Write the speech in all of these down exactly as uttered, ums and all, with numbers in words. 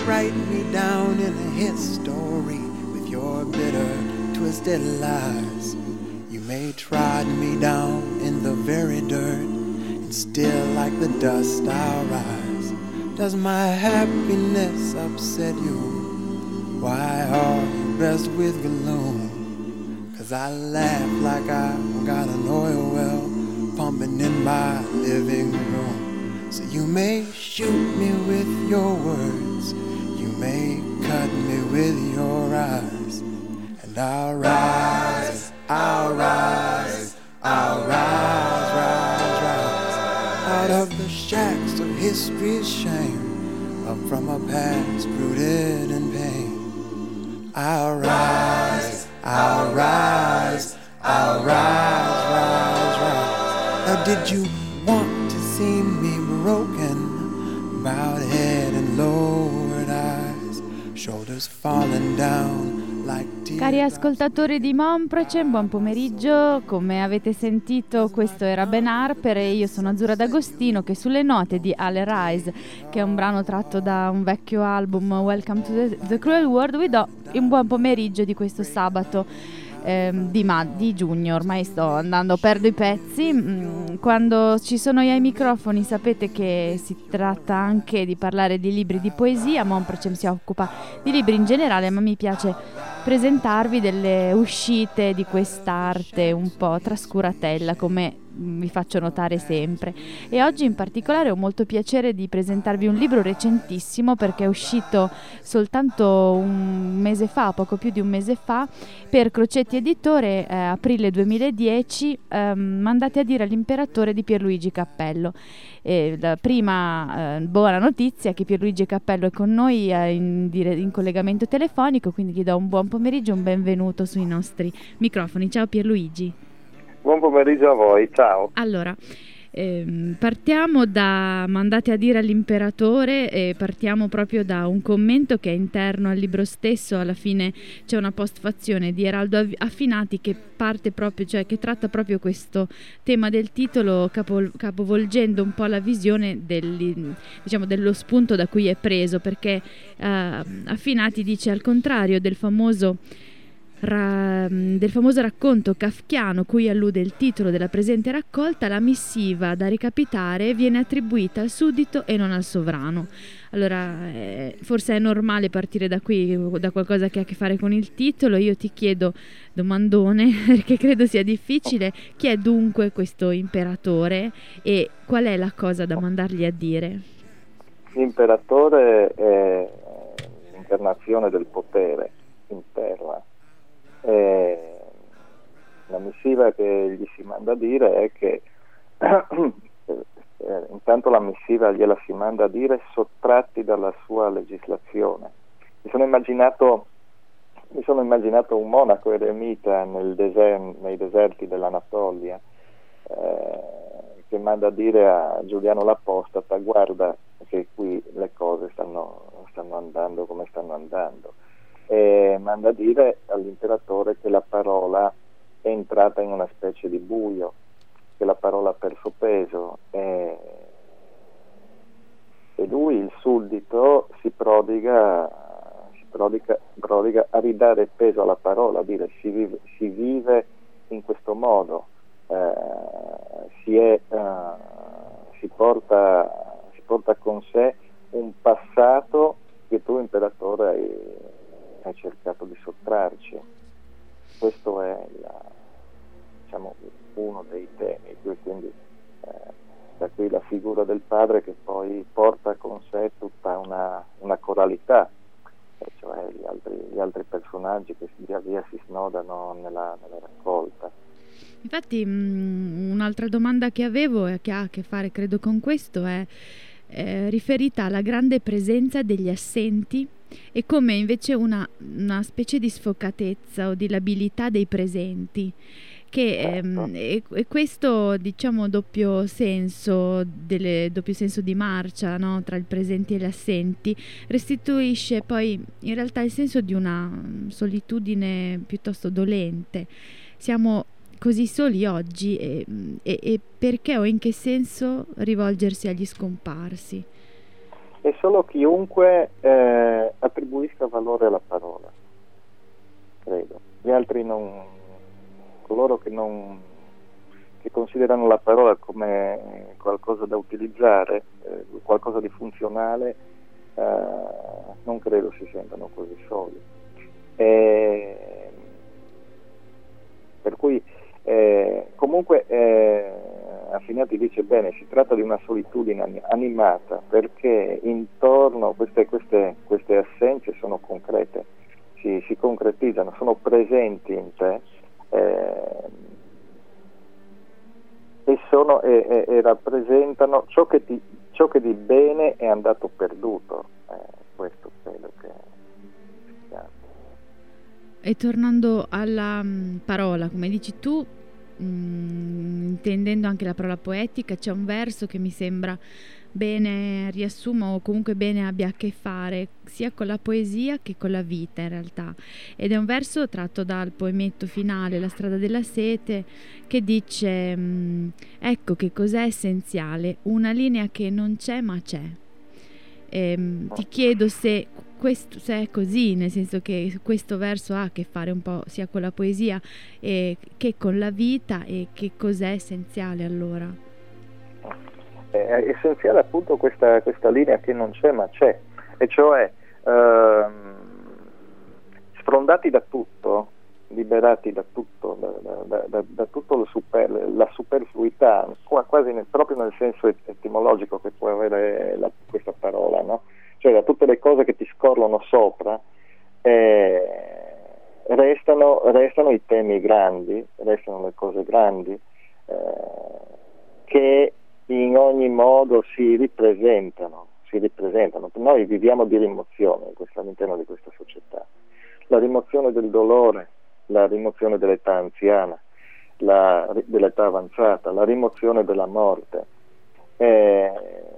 write me down in a history with your bitter, twisted lies. You may trod me down in the very dirt, and still like the dust I'll rise. Does my happiness upset you? Why are you best with gloom? Cause I laugh like I got an oil well pumping in my living room. So you may shoot me with your words, you may cut me with your eyes, and I'll rise, I'll rise, I'll rise, rise, rise, out of the shacks of history's shame, up from a past rooted in pain. I'll rise, I'll rise, I'll rise, rise, rise. Now did you want to see me broken, bowed head and lowered eyes, shoulders falling down? Cari ascoltatori di Monprocem, buon pomeriggio. Come avete sentito, questo era Ben Harper e io sono Azzurra D'Agostino, che sulle note di Ale Rise, che è un brano tratto da un vecchio album, Welcome to the, the Cruel World, vi do un buon pomeriggio di questo sabato ehm, di, ma- di giugno. Ormai sto andando, perdo i pezzi. Mm, quando ci sono io ai microfoni sapete che si tratta anche di parlare di libri di poesia. Monprocem si occupa di libri in generale, ma mi piace presentarvi delle uscite di quest'arte un po' trascuratella, come vi faccio notare sempre. E oggi in particolare ho molto piacere di presentarvi un libro recentissimo, perché è uscito soltanto un mese fa, poco più di un mese fa, per Crocetti Editore, eh, aprile duemiladieci, ehm, Mandati a dire all'imperatore di Pierluigi Cappello. E la prima eh, buona notizia è che Pierluigi Cappello è con noi eh, in, dire- in collegamento telefonico, quindi gli do un buon pomeriggio, un benvenuto sui nostri microfoni. Ciao Pierluigi. Buon pomeriggio a voi, ciao. Allora, ehm, partiamo da Mandate a dire all'imperatore e partiamo proprio da un commento che è interno al libro stesso. Alla fine c'è una postfazione di Eraldo Affinati che parte proprio, cioè che tratta proprio questo tema del titolo, capo, capovolgendo un po' la visione del, diciamo, dello spunto da cui è preso, perché eh, Affinati dice: al contrario del famoso Ra- del famoso racconto kafkiano cui allude il titolo della presente raccolta, la missiva da recapitare viene attribuita al suddito e non al sovrano. Allora, eh, forse è normale partire da qui, da qualcosa che ha a che fare con il titolo. Io ti chiedo, domandone, perché credo sia difficile, chi è dunque questo imperatore e qual è la cosa da mandargli a dire? L'imperatore è l'incarnazione del potere in terra. E la missiva che gli si manda a dire è che eh, intanto la missiva gliela si manda a dire sottratti dalla sua legislazione. Mi sono immaginato, mi sono immaginato un monaco eremita nel deser- nei deserti dell'Anatolia eh, che manda a dire a Giuliano l'Apostata: guarda che qui le cose stanno, stanno andando come stanno andando. E manda a dire all'imperatore che la parola è entrata in una specie di buio, che la parola ha perso peso, e, e lui, il suddito, si prodiga, si prodiga, prodiga a ridare peso alla parola, a dire si vive, si vive in questo modo, eh, si, è, uh, si, porta, si porta con sé un passato che tu, imperatore, hai hai cercato di sottrarci. Questo è la, diciamo, uno dei temi, quindi eh, da qui la figura del padre che poi porta con sé tutta una, una coralità, cioè gli altri, gli altri personaggi che via via si snodano nella, nella raccolta. Infatti mh, un'altra domanda che avevo e che ha a che fare credo con questo è eh, riferita alla grande presenza degli assenti e come invece una, una specie di sfocatezza o di labilità dei presenti, che ehm, e, e questo, diciamo, doppio senso delle, doppio senso di marcia, no? Tra il presente e gli assenti restituisce poi in realtà il senso di una solitudine piuttosto dolente. Siamo così soli oggi e, e, e perché o in che senso rivolgersi agli scomparsi? è solo chiunque eh, attribuisca valore alla parola, credo. Gli altri non, coloro che non che considerano la parola come qualcosa da utilizzare, eh, qualcosa di funzionale, eh, non credo si sentano così soli. E, per cui eh, comunque eh, Affinati dice bene, si tratta di una solitudine animata, perché intorno queste, queste, queste assenze sono concrete, si, si concretizzano, sono presenti in te, eh, e, sono, e, e, e rappresentano ciò che, ti, ciò che di bene è andato perduto. Eh, questo credo che sia. E tornando alla mh, parola, come dici tu, mh, intendendo anche la parola poetica, c'è un verso che mi sembra bene riassumo, o comunque bene abbia a che fare sia con la poesia che con la vita in realtà, ed è un verso tratto dal poemetto finale La strada della sete, che dice mh, ecco che cos'è essenziale, una linea che non c'è ma c'è. E, mh, ti chiedo se questo se è così, nel senso che questo verso ha a che fare un po' sia con la poesia e che con la vita, e che cos'è essenziale allora? È essenziale appunto questa, questa linea che non c'è ma c'è, e cioè ehm, sfrondati da tutto, liberati da tutto, da, da, da, da tutto lo super, la superfluità, quasi nel, proprio nel senso etimologico che può avere la, questa parola, no? Cioè da tutte le cose che ti scorrono sopra, eh, restano, restano i temi grandi, restano le cose grandi, eh, che in ogni modo si ripresentano, si ripresentano. Noi viviamo di rimozione all'interno di questa società. La rimozione del dolore, la rimozione dell'età anziana, la, dell'età avanzata, la rimozione della morte. Eh,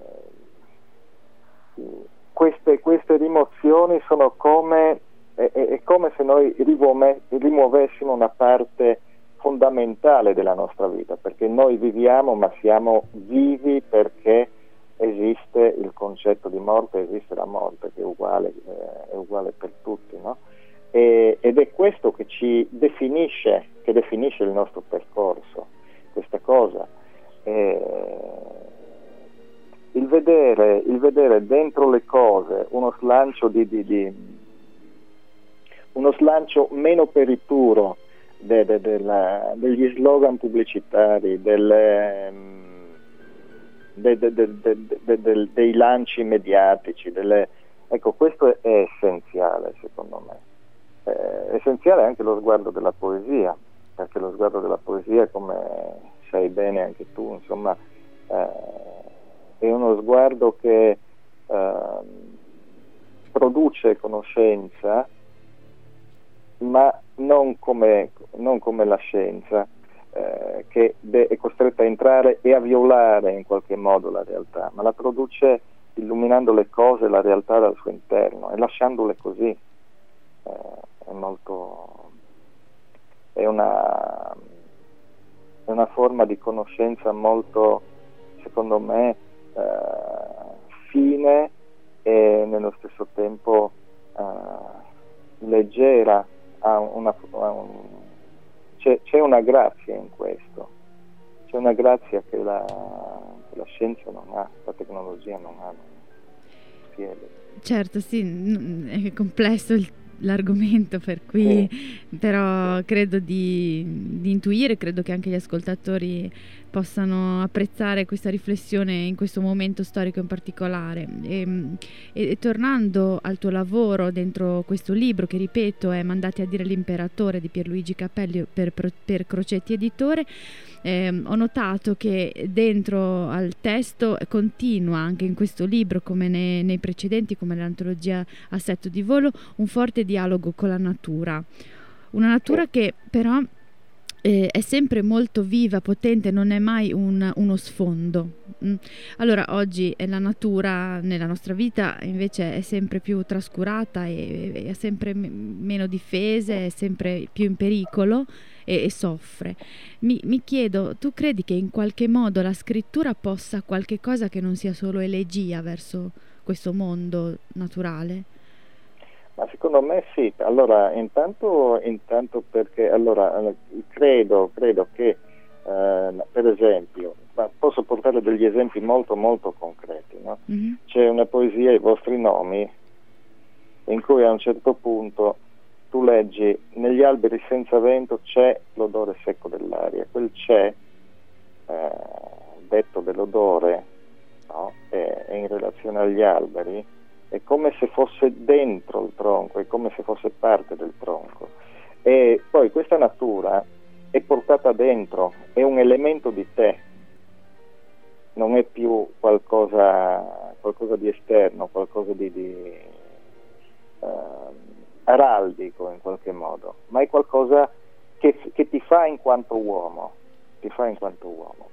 queste, queste rimozioni sono come, è, è come se noi rimuove, rimuovessimo una parte fondamentale della nostra vita, perché noi viviamo, ma siamo vivi perché esiste il concetto di morte, esiste la morte che è uguale, eh, è uguale per tutti, no? E, ed è questo che ci definisce, che definisce il nostro percorso, questa cosa. E, il vedere, il vedere dentro le cose uno slancio di, di, di uno slancio meno perituro De, de, de la, degli slogan pubblicitari, delle, de, de, de, de, de, de, dei lanci mediatici, delle, ecco, questo è essenziale secondo me. È essenziale anche lo sguardo della poesia, perché lo sguardo della poesia, come sai bene anche tu, insomma, eh, è uno sguardo che eh, produce conoscenza, ma non come, non come la scienza, eh, che de- è costretta a entrare e a violare in qualche modo la realtà, ma la produce illuminando le cose, la realtà dal suo interno, e lasciandole così. Eh, è molto è una è una forma di conoscenza molto, secondo me, eh, fine e nello stesso tempo eh, leggera. Ha una, ha un, c'è, c'è una grazia in questo, c'è una grazia che la, che la scienza non ha, la tecnologia non ha, non spiega. Certo, sì, è complesso il, l'argomento, per cui sì. Però credo di, di intuire, credo che anche gli ascoltatori possano apprezzare questa riflessione in questo momento storico in particolare. E, e, e tornando al tuo lavoro dentro questo libro, che ripeto è Mandati a dire l'imperatore di Pierluigi Capelli per, per Crocetti Editore, eh, ho notato che dentro al testo continua anche in questo libro, come nei, nei precedenti, come l'antologia Assetto di volo, un forte dialogo con la natura, una natura che però Eh, è sempre molto viva, potente, non è mai un, uno sfondo. Mm. Allora oggi la natura nella nostra vita invece è sempre più trascurata e, e ha sempre m- meno difese, è sempre più in pericolo e, e soffre. Mi, mi chiedo, tu credi che in qualche modo la scrittura possa qualche cosa che non sia solo elegia verso questo mondo naturale? Ma secondo me sì. Allora, intanto, intanto perché allora credo, credo che eh, per esempio, ma posso portare degli esempi molto molto concreti, no? Mm-hmm. C'è una poesia, I vostri nomi, in cui a un certo punto tu leggi: negli alberi senza vento c'è l'odore secco dell'aria. Quel c'è, eh, detto dell'odore, no? È, è in relazione agli alberi, è come se fosse dentro il tronco, è come se fosse parte del tronco. E poi questa natura è portata dentro, è un elemento di te, non è più qualcosa, qualcosa di esterno, qualcosa di, di uh, araldico in qualche modo, ma è qualcosa che, che ti fa in quanto uomo, ti fa in quanto uomo.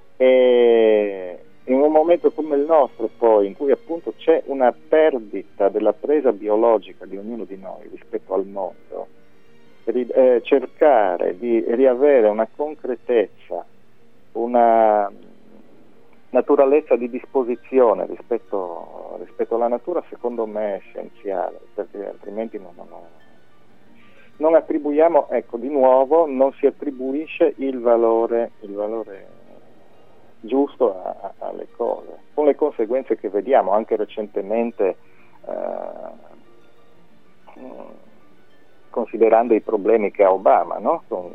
E in un momento come il nostro, poi, in cui appunto c'è una perdita della presa biologica di ognuno di noi rispetto al mondo, ri, eh, cercare di riavere una concretezza, una naturalezza di disposizione rispetto, rispetto alla natura, secondo me è essenziale, perché altrimenti non, non, non attribuiamo, ecco, di nuovo, non si attribuisce il valore, il valore giusto a, a, alle cose, con le conseguenze che vediamo anche recentemente, eh, considerando i problemi che ha Obama, no? Con,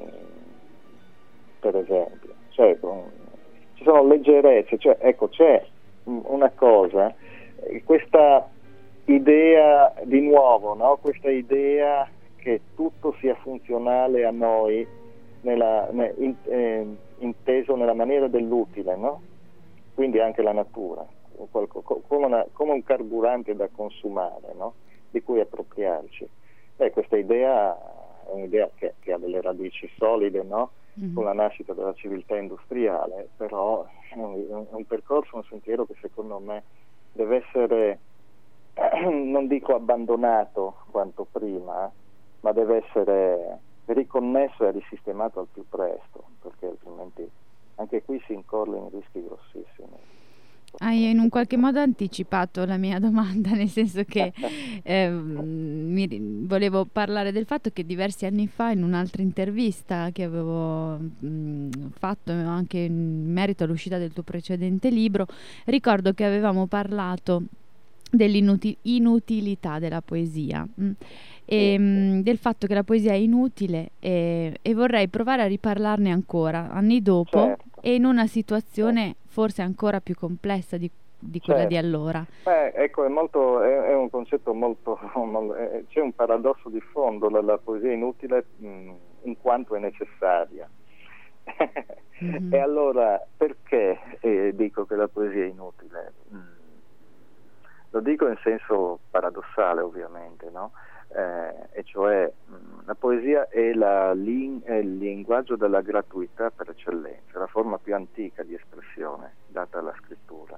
per esempio, cioè, con, ci sono leggerezze, cioè, ecco, c'è una cosa, questa idea di nuovo, no? Questa idea che tutto sia funzionale a noi, nella, in, eh, inteso nella maniera dell'utile, no? Quindi anche la natura, come, una, come un carburante da consumare, no? Di cui appropriarci. Beh, questa idea è un'idea che, che ha delle radici solide, no? Mm-hmm. Con la nascita della civiltà industriale, però è un, è un percorso, un sentiero che secondo me deve essere, eh, non dico abbandonato quanto prima, ma deve essere riconnesso e risistemato al più presto, perché altrimenti anche qui si incorre in rischi grossissimi. Hai in un qualche modo anticipato la mia domanda, nel senso che eh, mi, volevo parlare del fatto che diversi anni fa, in un'altra intervista che avevo mh, fatto anche in merito all'uscita del tuo precedente libro, ricordo che avevamo parlato dell'inutilità della poesia mh, e mh, del fatto che la poesia è inutile, e, e vorrei provare a riparlarne ancora anni dopo, certo. E in una situazione certo. forse ancora più complessa di, di quella certo. di allora. Beh, ecco, è, molto, è, è un concetto molto, molto è, c'è un paradosso di fondo: la, la poesia è inutile mh, in quanto è necessaria. Mm-hmm. E allora perché eh, dico che la poesia è inutile? Mm. Lo dico in senso paradossale, ovviamente, no? Eh, e cioè mh, la poesia è, la ling- è il linguaggio della gratuità per eccellenza, la forma più antica di espressione data alla scrittura.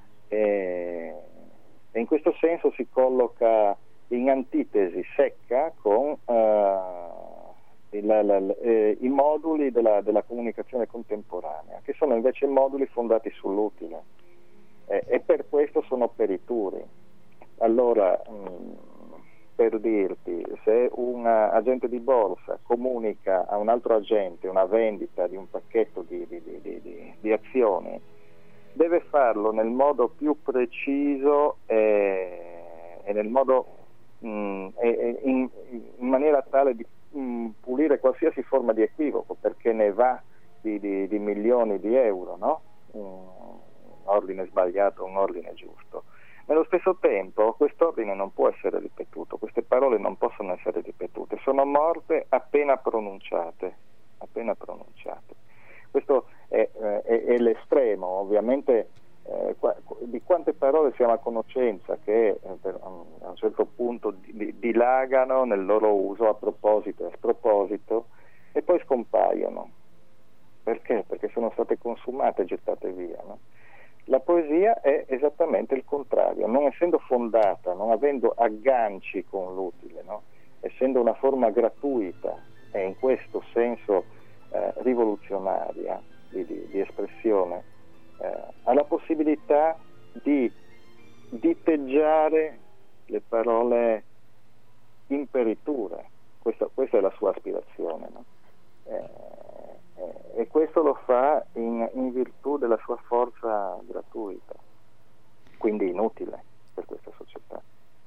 E, e in questo senso si colloca in antitesi secca con uh, il, la, la, eh, i moduli della, della comunicazione contemporanea, che sono invece moduli fondati sull'utile. Eh, e per questo sono perituri. Allora, mh, per dirti, se un agente di borsa comunica a un altro agente una vendita di un pacchetto di, di, di, di, di, di azioni, deve farlo nel modo più preciso e, e nel modo mh, e, e in, in maniera tale di mh, pulire qualsiasi forma di equivoco, perché ne va di, di, di milioni di euro, no? Un ordine sbagliato, un ordine giusto. Nello stesso tempo quest'ordine non può essere ripetuto, queste parole non possono essere ripetute, sono morte appena pronunciate, appena pronunciate. Questo è, è, è l'estremo, ovviamente, eh, qua, di quante parole siamo a conoscenza che eh, per, a un certo punto di, dilagano nel loro uso a proposito e a sproposito e poi scompaiono. Perché? Perché sono state consumate e gettate via, no? La poesia è esattamente il contrario, non essendo fondata, non avendo agganci con l'utile, no? Essendo una forma gratuita e in questo senso eh, rivoluzionaria di, di, di espressione, eh, ha la possibilità di diteggiare le parole imperiture. Questa, questa è la sua aspirazione, no? eh, eh, e questo lo fa in, in virtù della sua forza gratuita, quindi inutile per questa società.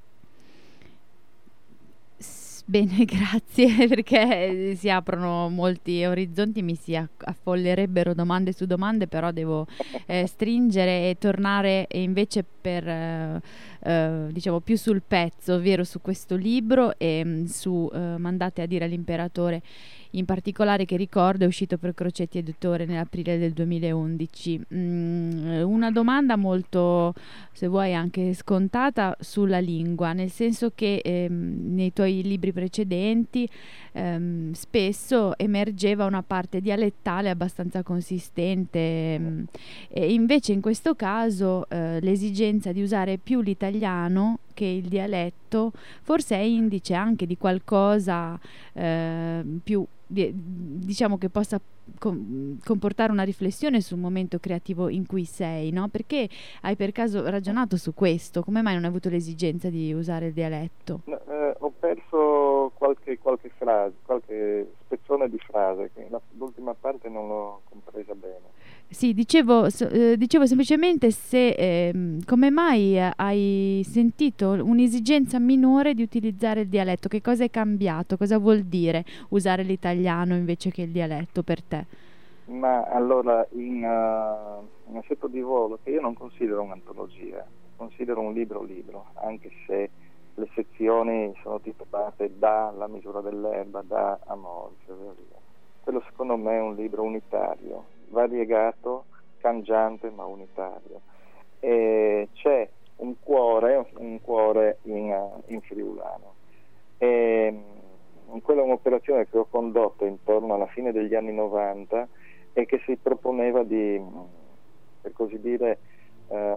Bene, grazie, perché si aprono molti orizzonti, mi si affollerebbero domande su domande, però devo eh, stringere e tornare invece per eh, eh, diciamo più sul pezzo, ovvero su questo libro e mh, su eh, Mandate a dire all'imperatore in particolare, che ricordo è uscito per Crocetti Editore nell'aprile del duemilaundici. Mm, una domanda molto, se vuoi, anche scontata sulla lingua, nel senso che ehm, nei tuoi libri precedenti ehm, spesso emergeva una parte dialettale abbastanza consistente ehm, e invece in questo caso eh, l'esigenza di usare più l'italiano che il dialetto forse è indice anche di qualcosa eh, più di, diciamo che possa com- comportare una riflessione sul momento creativo in cui sei, no? Perché hai per caso ragionato su questo? Come mai non hai avuto l'esigenza di usare il dialetto? No, eh, ho perso qualche, qualche frase, qualche spezzone di frase, che la, l'ultima parte non l'ho compresa bene. Sì, dicevo, so, eh, dicevo semplicemente se eh, come mai eh, hai sentito un'esigenza minore di utilizzare il dialetto, che cosa è cambiato, cosa vuol dire usare l'italiano invece che il dialetto per te? Ma allora, in, uh, in Assetto di volo, che io non considero un'antologia, considero un libro libro, anche se le sezioni sono titolate da La misura dell'erba, da Amor, e via via. Quello secondo me è un libro unitario, variegato, cangiante ma unitario. E c'è un cuore, un cuore in, in friulano. E quella è un'operazione che ho condotto intorno alla fine degli anni novanta e che si proponeva di, per così dire, eh,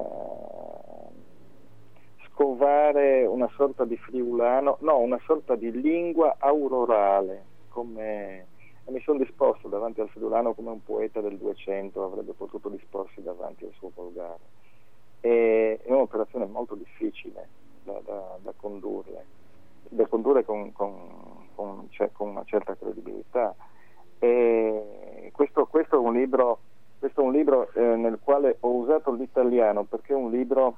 scovare una sorta di friulano, no, una sorta di lingua aurorale, come... E mi sono disposto davanti al friulano come un poeta del duecento avrebbe potuto disporsi davanti al suo volgare. E è un'operazione molto difficile da, da, da condurre, da condurre con, con, con, cioè, con una certa credibilità. E questo, questo è un libro, questo è un libro eh, nel quale ho usato l'italiano perché è un libro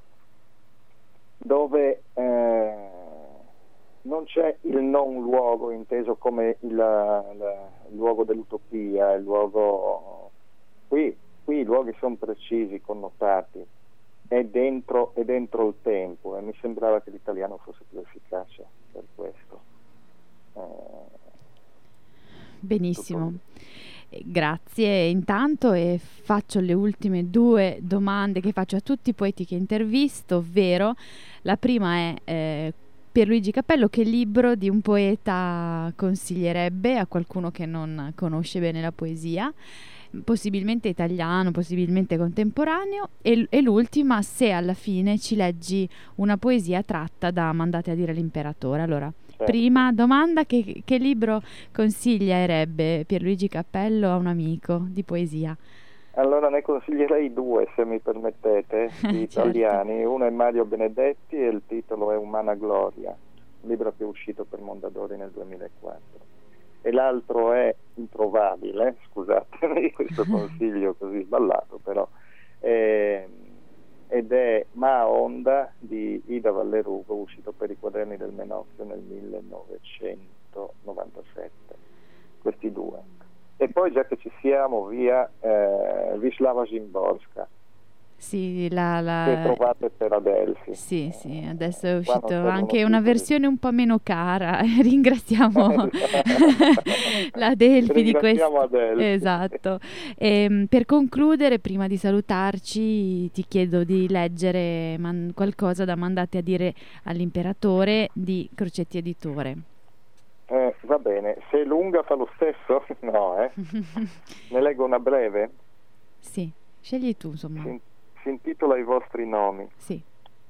dove eh, non c'è il non luogo inteso come il, il luogo dell'utopia, il luogo qui, qui i luoghi sono precisi, connotati, è dentro, è dentro il tempo, e mi sembrava che l'italiano fosse più efficace per questo. Eh, Benissimo. Grazie intanto, e faccio le ultime due domande che faccio a tutti i poeti che intervisto, ovvero la prima è eh, Pierluigi Capello, che libro di un poeta consiglierebbe a qualcuno che non conosce bene la poesia, possibilmente italiano, possibilmente contemporaneo, e, e l'ultima, se alla fine ci leggi una poesia tratta da Mandate a dire all'imperatore. Allora, certo. Prima domanda, che, che libro consiglierebbe Pierluigi Capello a un amico di poesia? Allora ne consiglierei due, se mi permettete, di italiani. Certo. Uno è Mario Benedetti e il titolo è Umana Gloria, un libro che è uscito per Mondadori nel duemilaquattro. E l'altro è introvabile, scusatemi questo consiglio così sballato, però, eh, ed è Ma Onda di Ida Vallerugo, uscito per i Quaderni del Menozio nel millenovecentonovantasette. Questi due. E poi, già che ci siamo, via eh, Wisława Szymborska, sì, la, la... che trovate per Adelphi. Sì, sì, adesso è uscito anche una versione un po' meno cara. Ringraziamo la Adelphi di questo. Adelphi. Esatto. E, per concludere, prima di salutarci, ti chiedo di leggere man- qualcosa da Mandate a dire all'imperatore di Crocetti Editore. Eh, va bene, se è lunga fa lo stesso? No, eh? Ne leggo una breve? Sì, scegli tu, insomma. Si, si intitola I vostri nomi. Sì.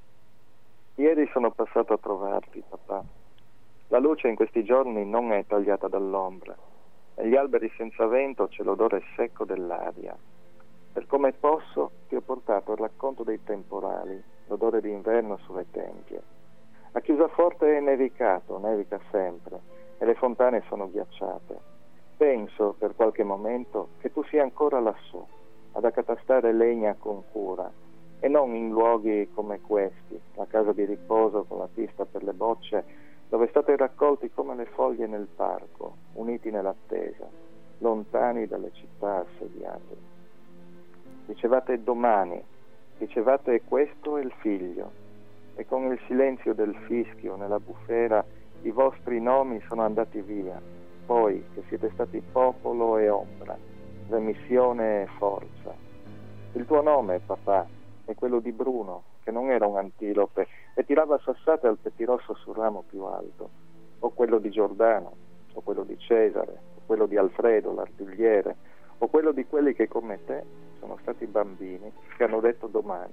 Ieri sono passato a trovarti, papà. La luce in questi giorni non è tagliata dall'ombra. Negli alberi senza vento c'è l'odore secco dell'aria. Per come posso ti ho portato il racconto dei temporali, l'odore d'inverno sulle tempie. A Chiusaforte è nevicato, nevica sempre, e le fontane sono ghiacciate. Penso per qualche momento che tu sia ancora lassù, ad accatastare legna con cura, e non in luoghi come questi, la casa di riposo con la pista per le bocce, dove state raccolti come le foglie nel parco, uniti nell'attesa, lontani dalle città assediate. Dicevate domani, dicevate questo è il figlio, e con il silenzio del fischio nella bufera i vostri nomi sono andati via, poi che siete stati popolo e ombra, remissione e forza. Il tuo nome, papà, è quello di Bruno, che non era un antilope e tirava sassate al pettirosso sul ramo più alto, o quello di Giordano, o quello di Cesare, o quello di Alfredo, l'artigliere, o quello di quelli che come te sono stati bambini che hanno detto domani.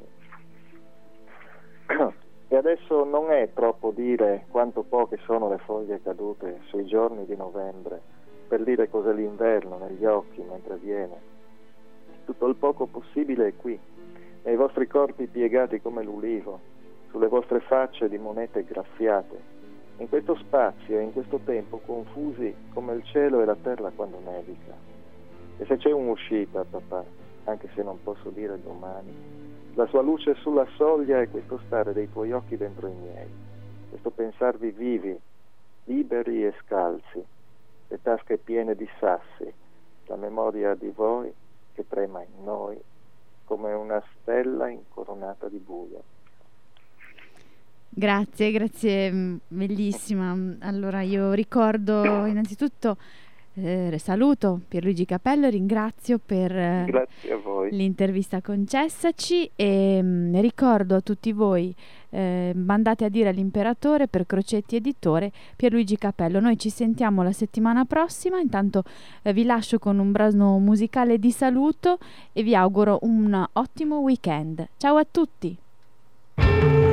E adesso non è troppo dire quanto poche sono le foglie cadute sui giorni di novembre per dire cos'è l'inverno negli occhi mentre viene. Tutto il poco possibile è qui, nei vostri corpi piegati come l'ulivo, sulle vostre facce di monete graffiate, in questo spazio e in questo tempo confusi come il cielo e la terra quando nevica. E se c'è un'uscita, papà, anche se non posso dire domani, la sua luce sulla soglia è questo stare dei tuoi occhi dentro i miei, questo pensarvi vivi, liberi e scalzi, le tasche piene di sassi, la memoria di voi che trema in noi come una stella incoronata di buio. Grazie, grazie, bellissima. Allora io ricordo innanzitutto, eh, saluto Pierluigi Capello, ringrazio per eh, Grazie a voi. l'intervista concessaci e mh, ricordo a tutti voi, eh, mandate a dire all'imperatore per Crocetti Editore Pierluigi Capello. Noi ci sentiamo la settimana prossima, intanto eh, vi lascio con un brano musicale di saluto e vi auguro un ottimo weekend. Ciao a tutti!